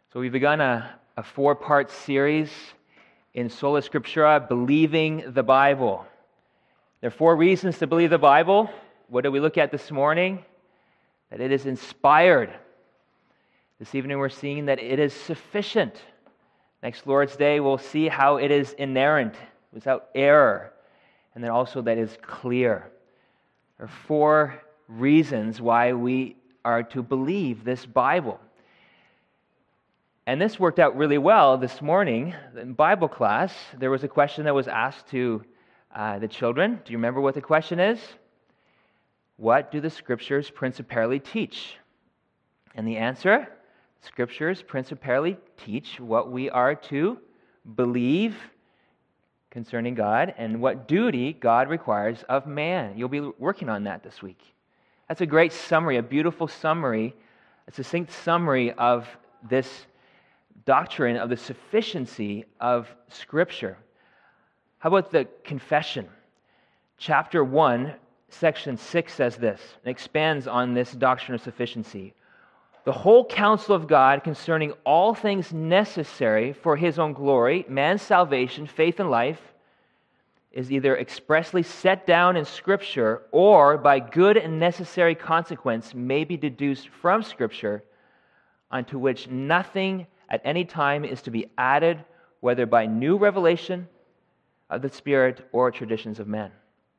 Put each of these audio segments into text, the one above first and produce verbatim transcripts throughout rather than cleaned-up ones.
So we've begun a, a four-part series in Sola Scriptura, Believing the Bible. There are four reasons to believe the Bible. What did we look at this morning? That it is inspired. This evening we're seeing that it is sufficient. Next Lord's Day we'll see how it is inerrant, without error, and then also that it is clear. There are four reasons why we are to believe this Bible. And this worked out really well this morning in Bible class. There was a question that was asked to uh, the children. Do you remember what the question is? What do the Scriptures principally teach? And the answer, Scriptures principally teach what we are to believe concerning God and what duty God requires of man. You'll be working on that this week. That's a great summary, a beautiful summary, a succinct summary of this doctrine of the sufficiency of Scripture. How about the confession? Chapter one, section six says this, and expands on this doctrine of sufficiency. The whole counsel of God concerning all things necessary for His own glory, man's salvation, faith, and life, is either expressly set down in Scripture or by good and necessary consequence may be deduced from Scripture, unto which nothing at any time is to be added, whether by new revelation of the Spirit or traditions of men.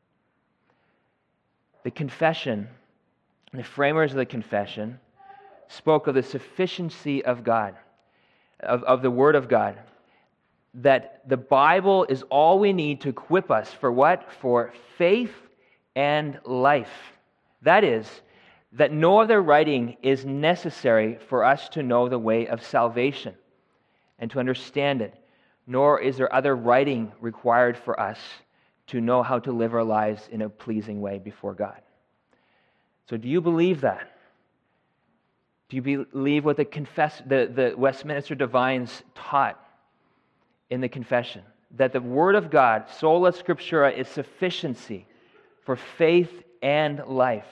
The confession, the framers of the confession, spoke of the sufficiency of God, of, of the Word of God, that the Bible is all we need to equip us for what? For faith and life. That is, that no other writing is necessary for us to know the way of salvation and to understand it, nor is there other writing required for us to know how to live our lives in a pleasing way before God. So do you believe that? Do you believe what the, confess, the, the Westminster Divines taught in the confession? That the Word of God, sola scriptura, is sufficiency for faith and life.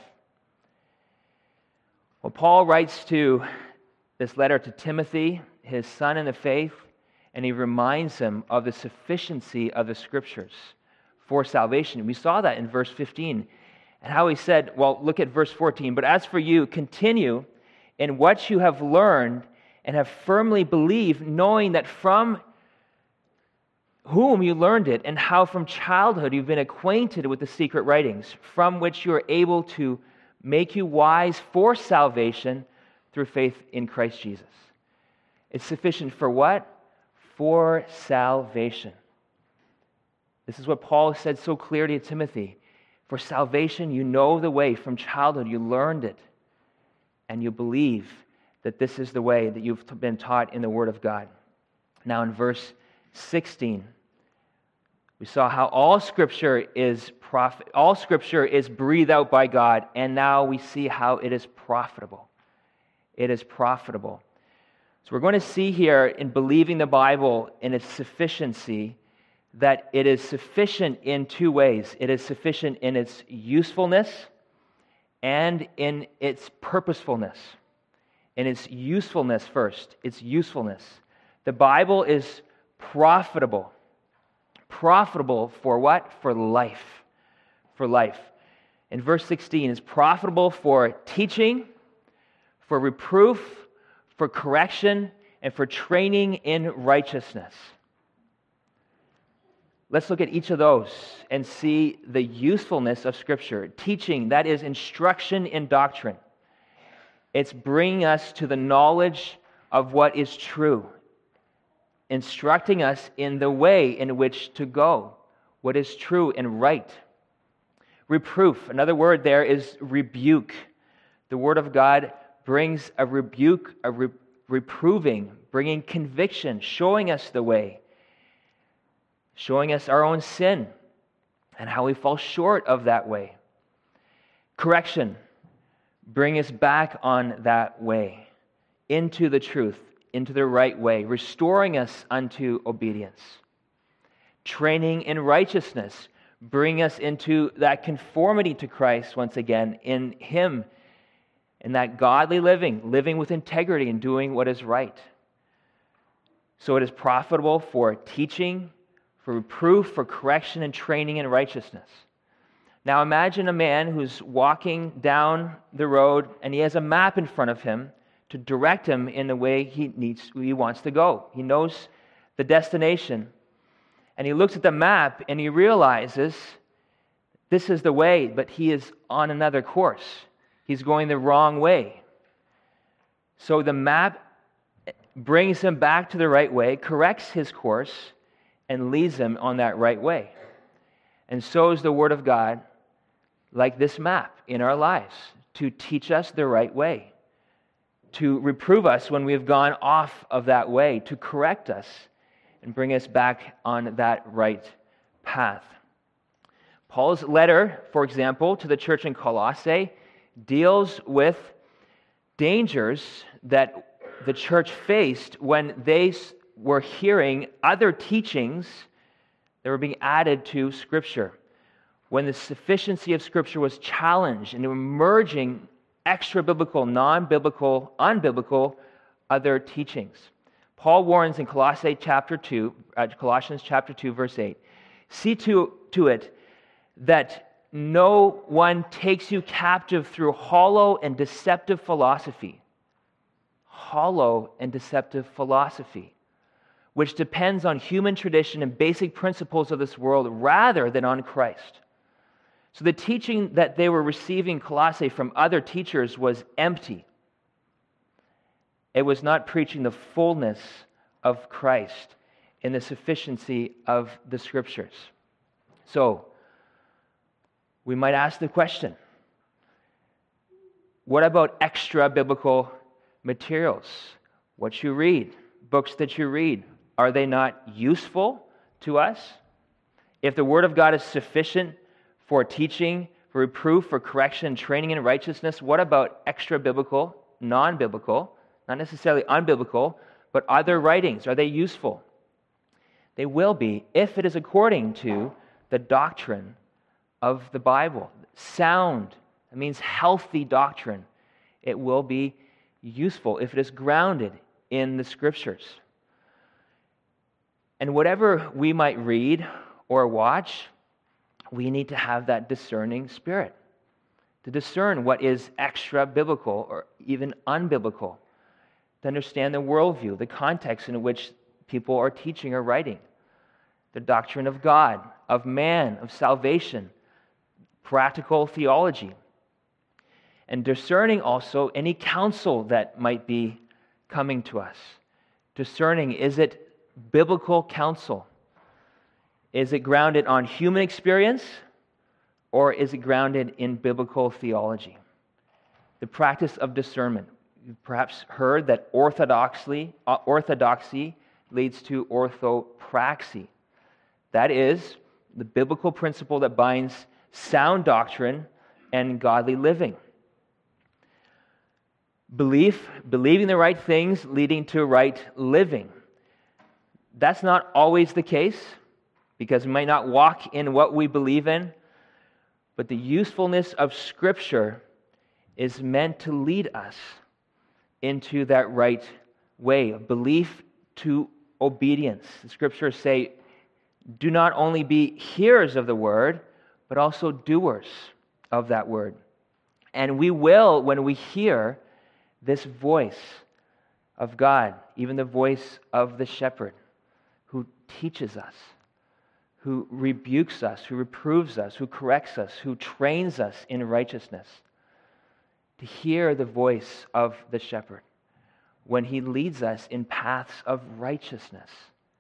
Well, Paul writes to this letter to Timothy, his son in the faith, and he reminds him of the sufficiency of the Scriptures for salvation. We saw that in verse fifteen, and how he said, well, look at verse fourteen, but as for you, continue in what you have learned and have firmly believed, knowing that from whom you learned it, and how from childhood you've been acquainted with the secret writings, from which you are able to make you wise for salvation through faith in Christ Jesus. It's sufficient for what? For salvation. This is what Paul said so clearly to Timothy. For salvation, you know the way from childhood. You learned it. And you believe that this is the way that you've been taught in the Word of God. Now in verse sixteen, we saw how all Scripture is prof- all Scripture is breathed out by God, and now we see how it is profitable. It is profitable. So we're going to see here in believing the Bible in its sufficiency that it is sufficient in two ways. It is sufficient in its usefulness and in its purposefulness. In its usefulness first, its usefulness. The Bible is profitable. Profitable for what? For life. For life. In verse sixteen, it's profitable for teaching, for reproof, for correction, and for training in righteousness. Let's look at each of those and see the usefulness of Scripture. Teaching, that is instruction in doctrine. It's bringing us to the knowledge of what is true. Instructing us in the way in which to go, what is true and right. Reproof, another word there is rebuke. The Word of God brings a rebuke, a re- reproving, bringing conviction, showing us the way, showing us our own sin and how we fall short of that way. Correction, bring us back on that way, into the truth, into the right way, restoring us unto obedience. Training in righteousness, bring us into that conformity to Christ once again, in Him, in that godly living, living with integrity and doing what is right. So it is profitable for teaching, for reproof, for correction and training in righteousness. Now imagine a man who's walking down the road and he has a map in front of him to direct him in the way he needs, he wants to go. He knows the destination. And he looks at the map and he realizes this is the way, but he is on another course. He's going the wrong way. So the map brings him back to the right way, corrects his course, and leads him on that right way. And so is the Word of God, like this map in our lives, to teach us the right way, to reprove us when we have gone off of that way, to correct us and bring us back on that right path. Paul's letter, for example, to the church in Colossae deals with dangers that the church faced when they were hearing other teachings that were being added to Scripture. When the sufficiency of Scripture was challenged and emerging extra-biblical, non-biblical, unbiblical other teachings. Paul warns in Colossae chapter two, uh, Colossians chapter two, verse eight, "See to, to it that no one takes you captive through hollow and deceptive philosophy." Hollow and deceptive philosophy, which depends on human tradition and basic principles of this world rather than on Christ. So the teaching that they were receiving in Colossae from other teachers was empty. It was not preaching the fullness of Christ in the sufficiency of the Scriptures. So, we might ask the question, what about extra biblical materials? What you read, books that you read, are they not useful to us? If the Word of God is sufficient for teaching, for reproof, for correction, and training in righteousness, what about extra biblical, non-biblical, not necessarily unbiblical, but other writings? Are they useful? They will be if it is according to the doctrine of the Bible. Sound, that means healthy doctrine. It will be useful if it is grounded in the Scriptures. And whatever we might read or watch, we need to have that discerning spirit to discern what is extra biblical or even unbiblical, to understand the worldview, the context in which people are teaching or writing, the doctrine of God, of man, of salvation, practical theology, and discerning also any counsel that might be coming to us. Discerning, is it biblical counsel? Is it grounded on human experience, or is it grounded in biblical theology? The practice of discernment. You've perhaps heard that orthodoxy, orthodoxy leads to orthopraxy. That is the biblical principle that binds sound doctrine and godly living. Belief, believing the right things, leading to right living. That's not always the case, because we might not walk in what we believe in, but the usefulness of Scripture is meant to lead us into that right way of belief to obedience. The Scriptures say, do not only be hearers of the word, but also doers of that word. And we will, when we hear this voice of God, even the voice of the shepherd who teaches us, who rebukes us, who reproves us, who corrects us, who trains us in righteousness, to hear the voice of the shepherd when he leads us in paths of righteousness.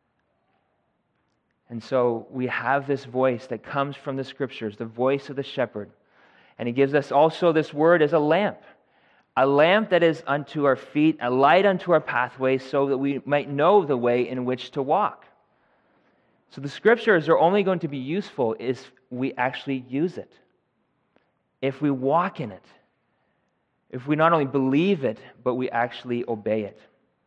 And so we have this voice that comes from the Scriptures, the voice of the shepherd. And he gives us also this word as a lamp, a lamp that is unto our feet, a light unto our pathway, so that we might know the way in which to walk. So the Scriptures are only going to be useful if we actually use it, if we walk in it, if we not only believe it, but we actually obey it.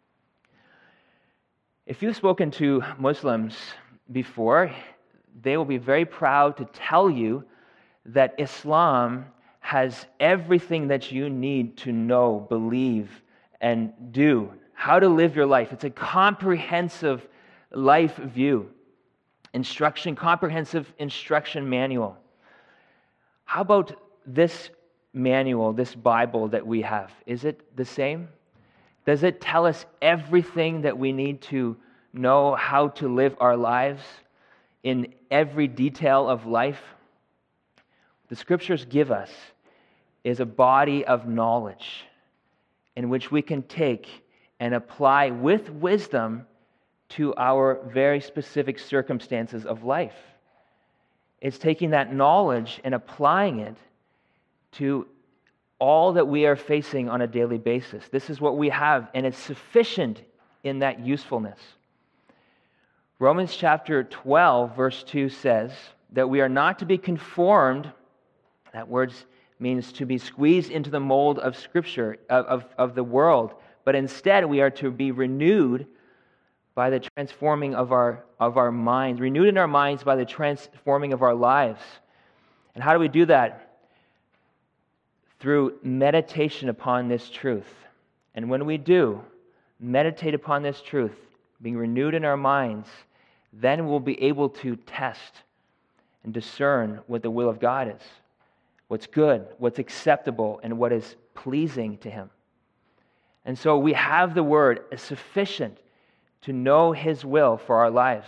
If you've spoken to Muslims before, they will be very proud to tell you that Islam has everything that you need to know, believe, and do, how to live your life. It's a comprehensive life view, instruction, comprehensive instruction manual. How about this manual, this Bible that we have? Is it the same? Does it tell us everything that we need to know how to live our lives in every detail of life? The Scriptures give us is a body of knowledge in which we can take and apply with wisdom to our very specific circumstances of life. It's taking that knowledge and applying it to all that we are facing on a daily basis. This is what we have, and it's sufficient in that usefulness. Romans chapter twelve, verse two says that we are not to be conformed, that word means to be squeezed into the mold of Scripture, of, of, of the world, but instead we are to be renewed by the transforming of our, of our minds, renewed in our minds by the transforming of our lives. And how do we do that? Through meditation upon this truth. And when we do meditate upon this truth, being renewed in our minds, then we'll be able to test and discern what the will of God is, what's good, what's acceptable, and what is pleasing to Him. And so we have the Word as sufficient to know His will for our lives.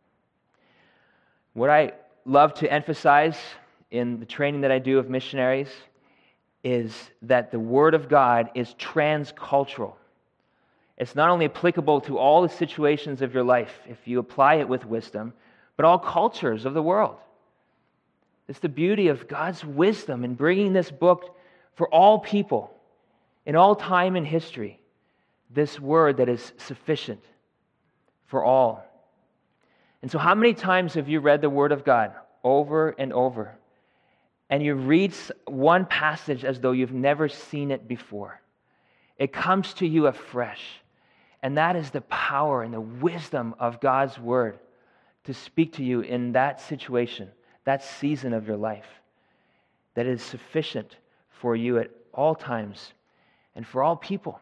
What I love to emphasize in the training that I do of missionaries is that the Word of God is transcultural. It's not only applicable to all the situations of your life if you apply it with wisdom, but all cultures of the world. It's the beauty of God's wisdom in bringing this book for all people, in all time and history, this Word that is sufficient for all. And so how many times have you read the Word of God over and over, and you read one passage as though you've never seen it before? It comes to you afresh. And that is the power and the wisdom of God's Word to speak to you in that situation, that season of your life, that is sufficient for you at all times and for all people.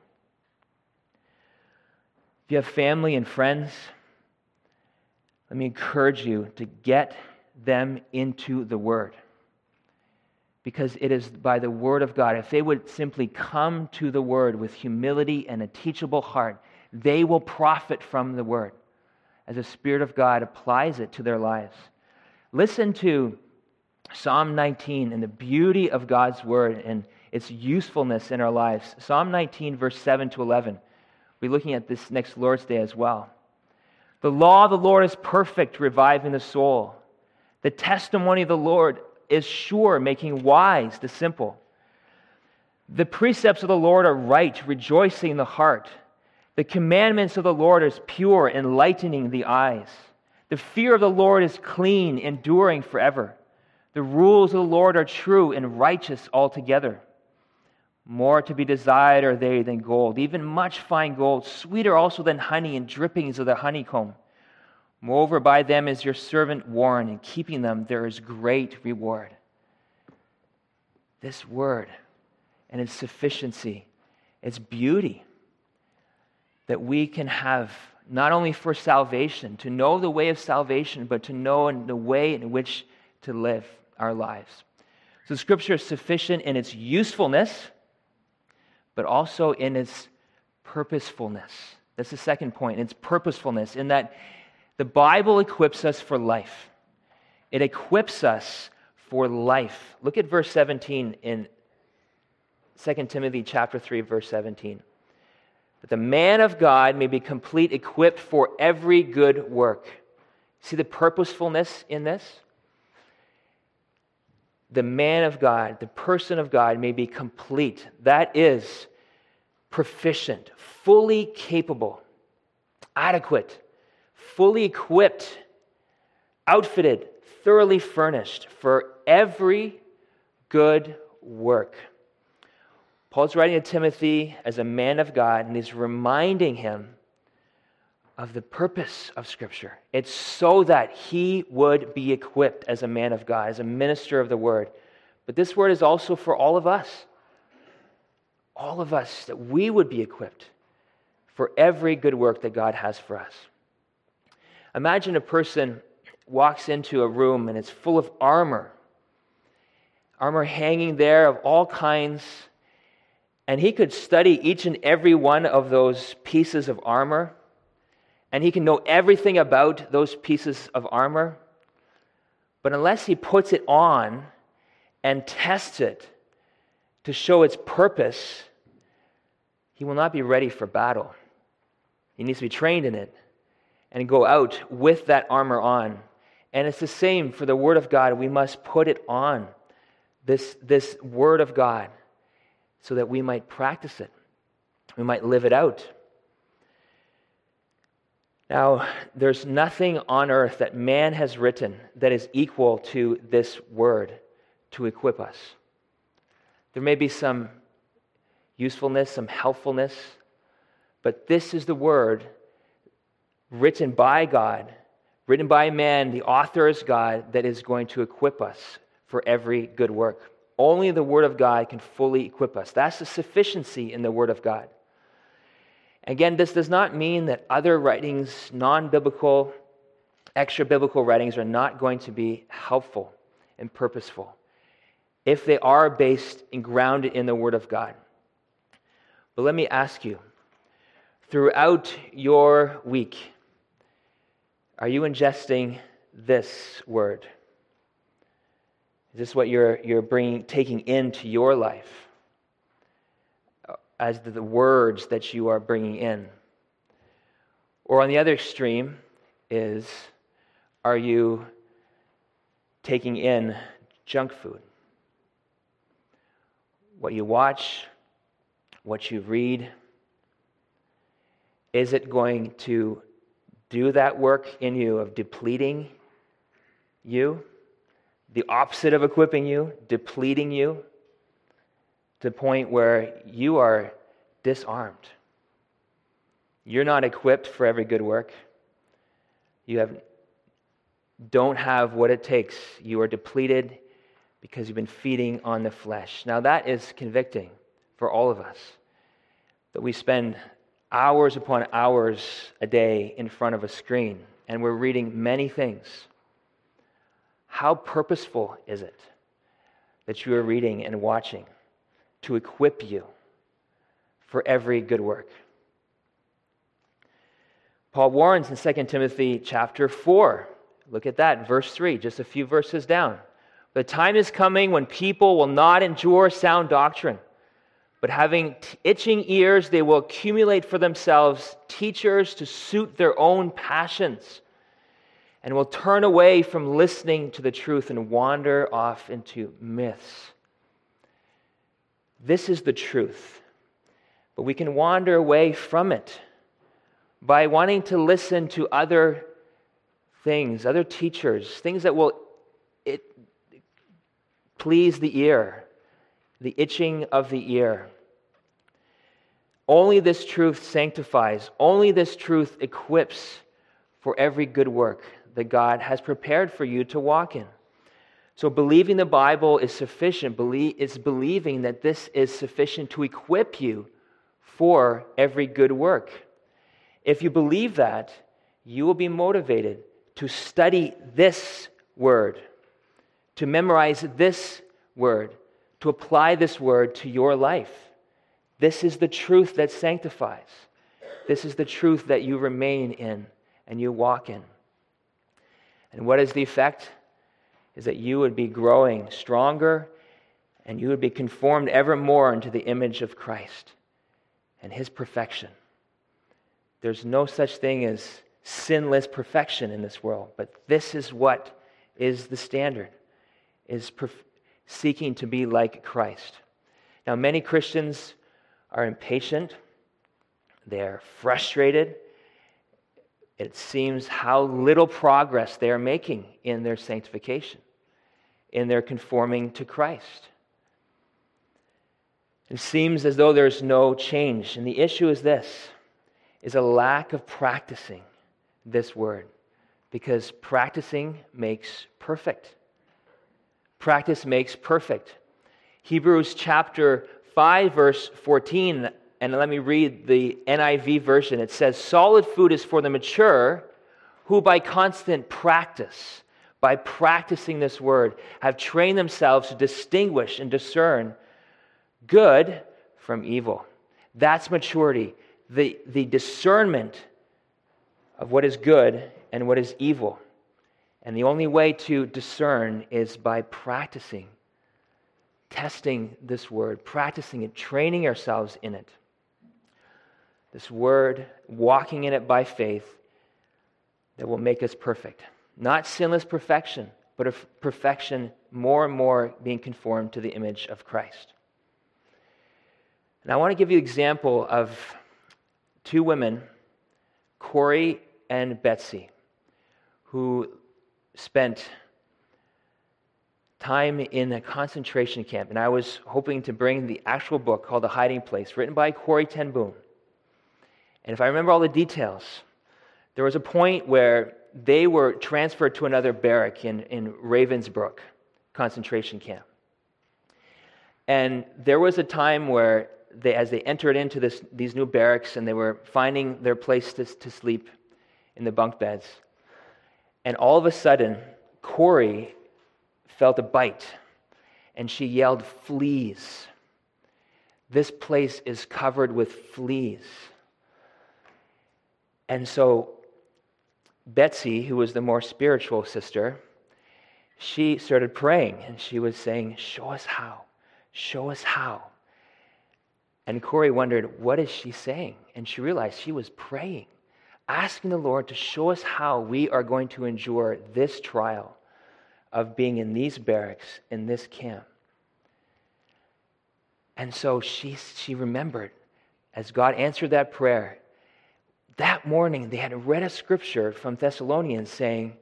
If you have family and friends, let me encourage you to get them into the Word. Because it is by the Word of God. If they would simply come to the Word with humility and a teachable heart, they will profit from the Word as the Spirit of God applies it to their lives. Listen to Psalm nineteen and the beauty of God's Word and its usefulness in our lives. Psalm nineteen, verse seven to eleven. We're looking at this next Lord's Day as well. The law of the Lord is perfect, reviving the soul. The testimony of the Lord is sure, making wise the simple. The precepts of the Lord are right, rejoicing the heart. The commandments of the Lord is pure, enlightening the eyes. The fear of the Lord is clean, enduring forever. The rules of the Lord are true and righteous altogether. More to be desired are they than gold, even much fine gold, sweeter also than honey and drippings of the honeycomb. Moreover, by them is your servant warned, and keeping them there is great reward. This Word and its sufficiency, its beauty, that we can have not only for salvation, to know the way of salvation, but to know the way in which to live our lives. So Scripture is sufficient in its usefulness, but also in its purposefulness. That's the second point, its purposefulness, in that the Bible equips us for life. It equips us for life. Look at verse seventeen in Second Timothy chapter three, verse seventeen. That the man of God may be complete, equipped for every good work. See the purposefulness in this? The man of God, the person of God may be complete. That is proficient, fully capable, adequate, fully equipped, outfitted, thoroughly furnished for every good work. Paul's writing to Timothy as a man of God, and he's reminding him of the purpose of Scripture. It's so that he would be equipped as a man of God, as a minister of the Word. But this Word is also for all of us. All of us, that we would be equipped for every good work that God has for us. Imagine a person walks into a room and it's full of armor, armor hanging there of all kinds, and he could study each and every one of those pieces of armor, and he can know everything about those pieces of armor, but unless he puts it on and tests it to show its purpose, he will not be ready for battle. He needs to be trained in it and go out with that armor on. And it's the same for the Word of God. We must put it on, this, this Word of God, so that we might practice it. We might live it out. Now, there's nothing on earth that man has written that is equal to this Word to equip us. There may be some usefulness, some helpfulness, but this is the Word written by God, written by man, the author is God, that is going to equip us for every good work. Only the Word of God can fully equip us. That's the sufficiency in the Word of God. Again, this does not mean that other writings, non-biblical, extra-biblical writings, are not going to be helpful and purposeful if they are based and grounded in the Word of God. But let me ask you, throughout your week, are you ingesting this Word? Is this what you're, you're bringing, taking into your life as the, the words that you are bringing in? Or on the other extreme is, are you taking in junk food? What you watch, what you read, is it going to do that work in you of depleting you? The opposite of equipping you, depleting you to the point where you are disarmed. You're not equipped for every good work. You have, don't have what it takes. You are depleted because you've been feeding on the flesh. Now that is convicting for all of us, that we spend hours upon hours a day in front of a screen and we're reading many things. How purposeful is it that you are reading and watching to equip you for every good work? Paul warns in Second Timothy chapter four. Look at that, verse three, just a few verses down. The time is coming when people will not endure sound doctrine, but having t- itching ears, they will accumulate for themselves teachers to suit their own passions, and will turn away from listening to the truth and wander off into myths. This is the truth, but we can wander away from it by wanting to listen to other things, other teachers, things that will it, please the ear, the itching of the ear. Only this truth sanctifies, only this truth equips for every good work that God has prepared for you to walk in. So believing the Bible is sufficient. It's believing that this is sufficient to equip you for every good work. If you believe that, you will be motivated to study this word, to memorize this word, to apply this word to your life. This is the truth that sanctifies. This is the truth that you remain in and you walk in. And what is the effect? Is that you would be growing stronger and you would be conformed ever more into the image of Christ and His perfection. There's no such thing as sinless perfection in this world, but this is what is the standard, is perf- seeking to be like Christ. Now, many Christians are impatient. They're frustrated. It seems how little progress they are making in their sanctification, in their conforming to Christ. It seems as though there's no change. And the issue is this, is a lack of practicing this word. Because practicing makes perfect. Practice makes perfect. Hebrews chapter five, verse fourteen And let me read the N I V version. It says, solid food is for the mature who by constant practice, by practicing this word, have trained themselves to distinguish and discern good from evil. That's maturity, the, the discernment of what is good and what is evil. And the only way to discern is by practicing, testing this word, practicing it, training ourselves in it. This word, walking in it by faith, that will make us perfect. Not sinless perfection, but a perfection more and more being conformed to the image of Christ. And I want to give you an example of two women, Corrie and Betsy, who spent time in a concentration camp. And I was hoping to bring the actual book called The Hiding Place, written by Corrie ten Boom. And if I remember all the details, there was a point where they were transferred to another barrack in, in Ravensbrück concentration camp. And there was a time where they, as they entered into this, these new barracks and they were finding their place to, to sleep in the bunk beds, and all of a sudden, Corrie felt a bite, and she yelled, "Fleas! This place is covered with fleas." And so Betsy, who was the more spiritual sister, she started praying, and she was saying, "Show us how. Show us how." And Corrie wondered, what is she saying? And she realized she was praying, asking the Lord to show us how we are going to endure this trial of being in these barracks, in this camp. And so she, she remembered, as God answered that prayer, that morning they had read a scripture from Thessalonians saying,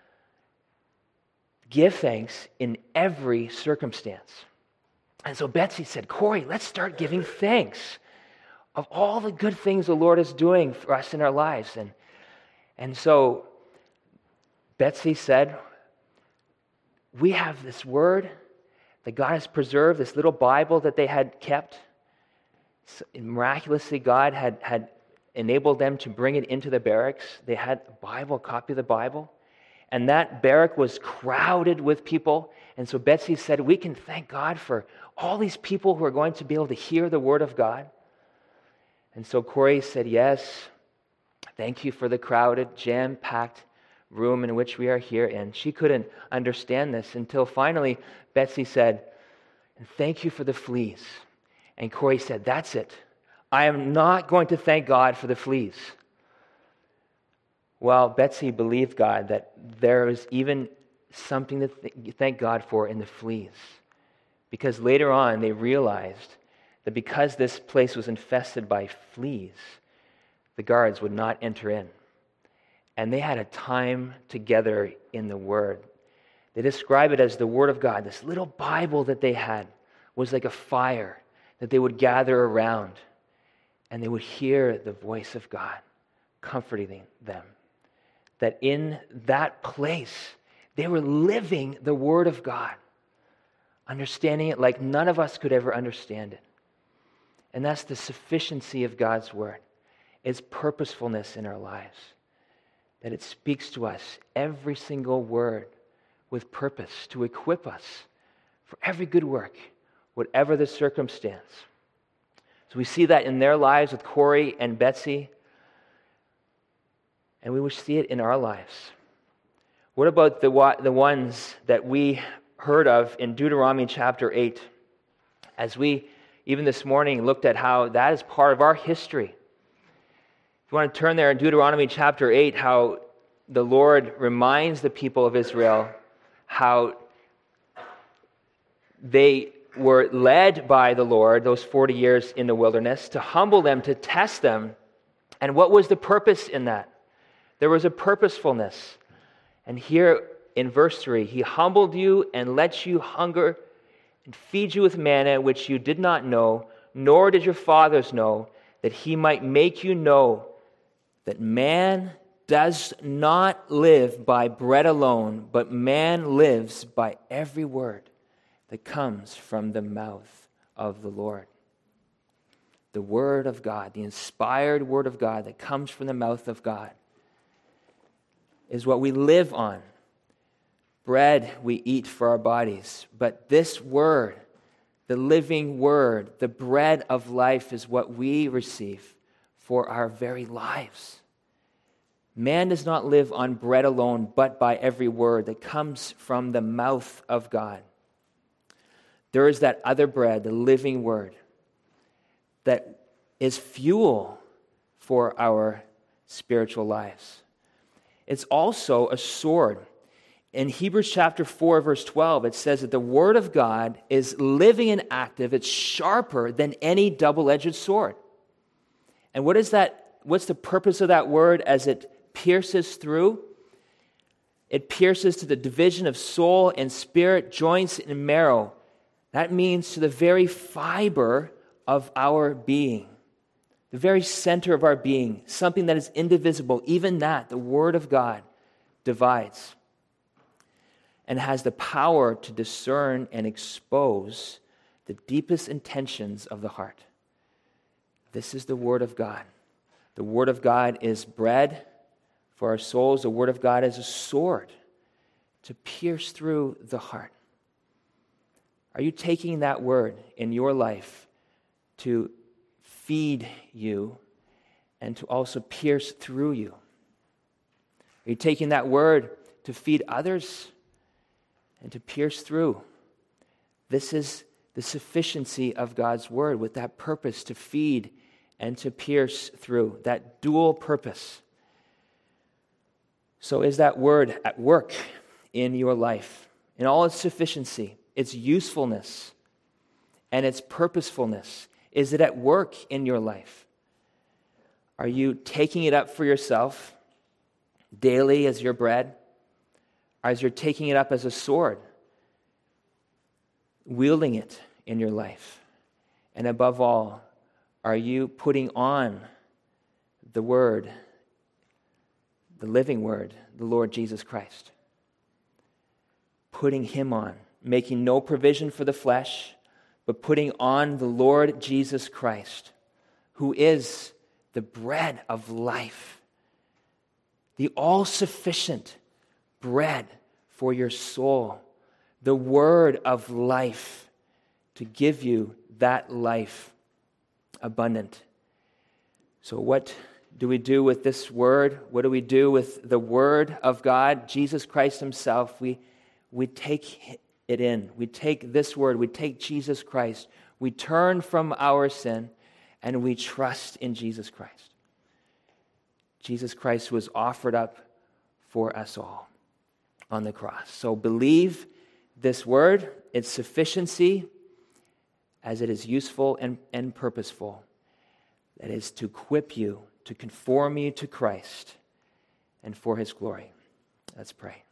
"Give thanks in every circumstance." And so Betsy said, "Corrie, let's start giving thanks of all the good things the Lord is doing for us in our lives." And, and so Betsy said, "We have this word that God has preserved, this little Bible that they had kept. So miraculously, God had, had enabled them to bring it into the barracks. They had a Bible, a copy of the Bible. And that barrack was crowded with people. And so Betsy said, we can thank God for all these people who are going to be able to hear the word of God." And so Corrie said, "Yes, thank you for the crowded, jam-packed room in which we are here." And she couldn't understand this until finally Betsy said, "And thank you for the fleas." And Corrie said, "That's it. I am not going to thank God for the fleas." Well, Betsy believed God that there was even something to th- thank God for in the fleas. Because later on they realized that because this place was infested by fleas, the guards would not enter in. And they had a time together in the Word. They describe it as the Word of God. This little Bible that they had was like a fire that they would gather around, and they would hear the voice of God comforting them. That in that place, they were living the Word of God, understanding it like none of us could ever understand it. And that's the sufficiency of God's Word. It's purposefulness in our lives. That it speaks to us, every single word, with purpose to equip us for every good work, whatever the circumstance. So we see that in their lives with Corrie and Betsy, and we will see it in our lives. What about the, the ones that we heard of in Deuteronomy chapter eight? As we, even this morning, looked at how that is part of our history. If you want to turn there in Deuteronomy chapter eight, how the Lord reminds the people of Israel how they were led by the Lord those forty years in the wilderness to humble them, to test them. And what was the purpose in that? There was a purposefulness. And here in verse three, He humbled you and let you hunger and feed you with manna which you did not know, nor did your fathers know, that He might make you know that man does not live by bread alone, but man lives by every word that comes from the mouth of the Lord. the Word of God, the inspired Word of God that comes from the mouth of God, is what we live on. Bread we eat for our bodies, but this Word, the living Word, the bread of life, is what we receive for our very lives. Man does not live on bread alone, but by every word that comes from the mouth of God. There is that other bread, the living Word, that is fuel for our spiritual lives. It's also a sword. In Hebrews chapter four, verse twelve, it says that the Word of God is living and active. It's sharper than any double-edged sword. And what is that? What's the purpose of that word as it pierces through? It pierces to the division of soul and spirit, joints and marrow. That means to the very fiber of our being, the very center of our being, something that is indivisible. Even that, the Word of God, divides and has the power to discern and expose the deepest intentions of the heart. This is the Word of God. The Word of God is bread for our souls. The Word of God is a sword to pierce through the heart. Are you taking that Word in your life to feed you and to also pierce through you? Are you taking that Word to feed others and to pierce through? This is the sufficiency of God's Word, with that purpose to feed and to pierce through, that dual purpose. So is that Word at work in your life, in all its sufficiency, its usefulness, and its purposefulness? Is it at work in your life? Are you taking it up for yourself daily as your bread? Or as you're taking it up as a sword, wielding it in your life? And above all, are you putting on the Word, the living Word, the Lord Jesus Christ? Putting Him on, making no provision for the flesh, but putting on the Lord Jesus Christ, who is the bread of life, the all-sufficient bread for your soul, the Word of life to give you that life abundant. So what do we do with this Word? What do we do with the Word of God, Jesus Christ Himself? We, we take it in. We take this Word. We take Jesus Christ. We turn from our sin and we trust in Jesus Christ. Jesus Christ was offered up for us all on the cross. So believe this Word, its sufficiency, as it is useful and, and purposeful. That is to equip you, to conform you to Christ and for His glory. Let's pray.